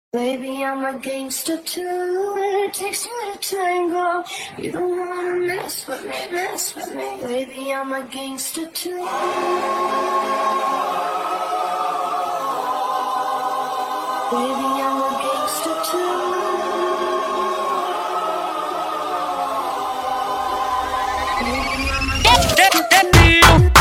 Baby, I'm a gangster too. It takes two to tango. You don't wanna mess with me, mess with me. Baby, I'm a gangster too. Baby, I'm a gangster too. Baby, I'm a gangster too.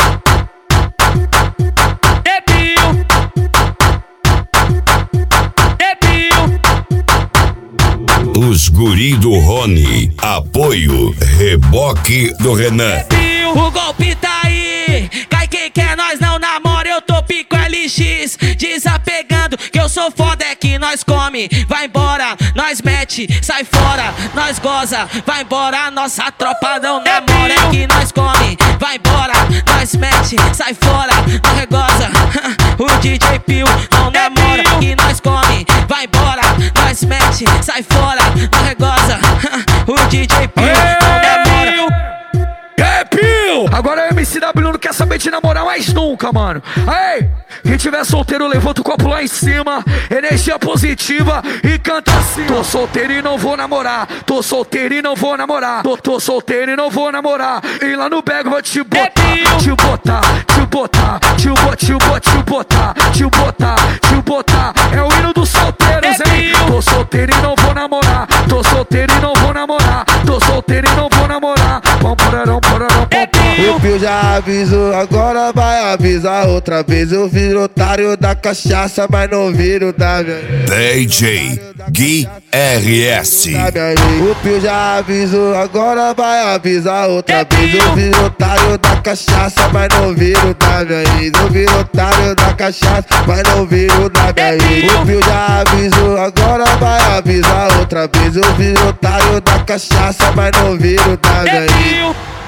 Os guri do Rony, apoio, reboque do Renan. O golpe tá aí, cai quem quer, nós não namora, eu tô pico LX. Desapegando, que eu sou foda, é que nós come. Vai embora, nós mete, sai fora, nós goza. Vai embora, nossa tropa não namora, é que nós come. Vai embora, nós mete, sai fora, não regoza. O DJ Pio não namora, é que nós come. Vai embora, nós mete, sai fora, não regoza. O DJ Pio não namora. Agora o MCW não quer saber de namorar mais nunca, mano. Aí, quem tiver solteiro, levanta o copo lá em cima. Energia positiva e canta assim. Tô solteiro e não vou namorar. Tô solteiro e não vou namorar. Tô solteiro e não vou namorar. E lá no bag vou te botar, te botar, te botar, te botar, te botar, te botar, te botar. É o hino dos solteiros, hein? Tô solteiro e não vou namorar. Tô solteiro e não vou namorar. Tô solteiro e não vou namorar. Pom, porarão, porarão, pom, pom. O Pio já avisou, agora vai avisar outra vez. Eu viro otário da cachaça, mas não viro da minha. DJ Gui RS. O Pio já avisou, agora vai avisar outra vez. Eu viro otário da cachaça, mas não viro da minha ex. Eu viro otário da cachaça, mas não viro da minha ex. O Pio já avisou, agora vai avisar outra vez. Eu viro otário da cachaça, mas não viro da minha ex.